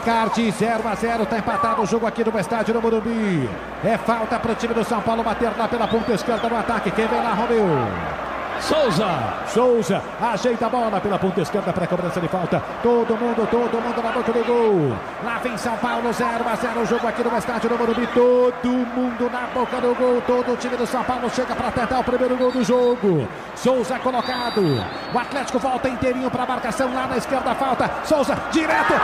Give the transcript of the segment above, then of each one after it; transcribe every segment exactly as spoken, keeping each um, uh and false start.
Ricardo, zero a zero, está empatado o jogo aqui no estádio do Morumbi. É falta para o time do São Paulo bater lá pela ponta esquerda no ataque. Quem vem lá, Romeu? Souza. Souza ajeita a bola pela ponta esquerda para a cobrança de falta. Todo mundo, todo mundo na boca do gol. Lá vem São Paulo, zero a zero o jogo aqui no estádio do Morumbi. Todo mundo na boca do gol. Todo o time do São Paulo chega para tentar o primeiro gol do jogo. Souza colocado. O Atlético volta inteirinho para a marcação lá na esquerda. Falta. Souza direto.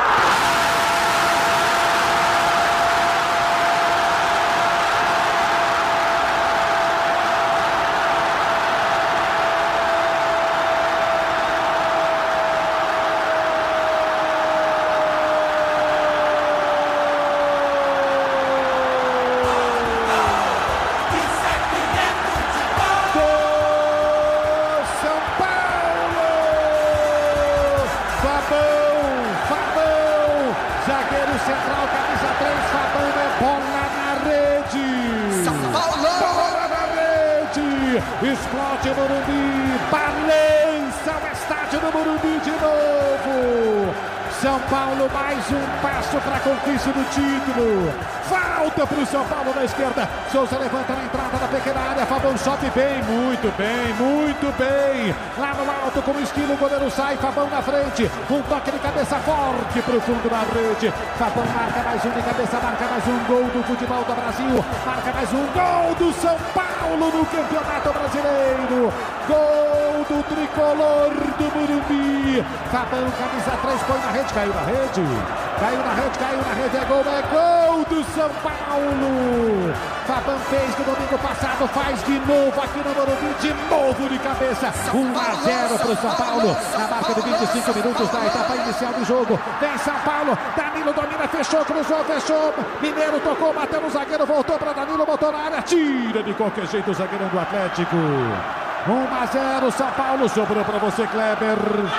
Zagueiro central, camisa três, Fabão, é bola na rede. São Paulo! Bola na rede. Explode o Morumbi, balança o estádio do Morumbi de novo. São Paulo, mais um passo para a conquista do título. Falta para o São Paulo na esquerda. Souza levanta na entrada da pequena área. Fabão sobe bem, muito bem, muito bem. Lá no alto, com estilo, o goleiro sai. Fabão na frente. Um toque de cabeça forte para o fundo da rede. Fabão marca mais um de cabeça, marca mais um gol do futebol do Brasil. Marca mais um gol do São Paulo no Campeonato Brasileiro. Gol do tricolor do Morumbi. Fabão, camisa três, põe na rede. Caiu na rede, caiu na rede, caiu na rede, é gol, é gol do São Paulo. Fabão fez no domingo passado, faz de novo aqui no Morumbi, de novo de cabeça. um a zero para o São Paulo, na marca de vinte e cinco minutos da etapa inicial do jogo. Vem São Paulo, Danilo domina, fechou, cruzou, fechou. Mineiro tocou, bateu no zagueiro, voltou para Danilo, botou na área, tira de qualquer jeito o zagueirão do Atlético. um a zero, São Paulo, sobrou para você, Kleber.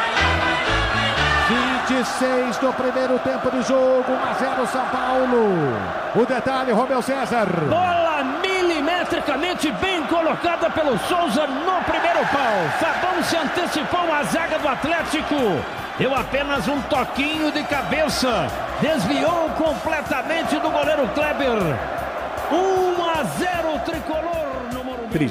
vinte e seis do primeiro tempo de jogo, um a zero São Paulo. O detalhe, Romeu César. Bola milimetricamente bem colocada pelo Souza no primeiro pau. Fabão se antecipou à zaga do Atlético. Deu apenas um toquinho de cabeça. Desviou completamente do goleiro Kleber. um a zero tricolor no Morumbi.